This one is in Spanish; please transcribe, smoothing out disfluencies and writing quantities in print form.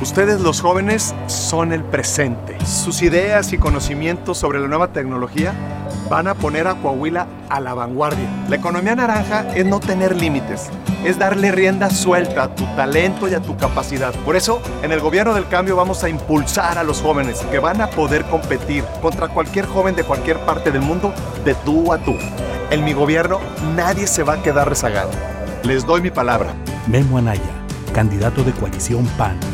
Ustedes, los jóvenes, son el presente. Sus ideas y conocimientos sobre la nueva tecnología van a poner a Coahuila a la vanguardia. La economía naranja es no tener límites, es darle rienda suelta a tu talento y a tu capacidad. Por eso, en el Gobierno del Cambio vamos a impulsar a los jóvenes que van a poder competir contra cualquier joven de cualquier parte del mundo, de tú a tú. En mi gobierno, nadie se va a quedar rezagado. Les doy mi palabra. Memo Anaya, candidato de Coalición PAN.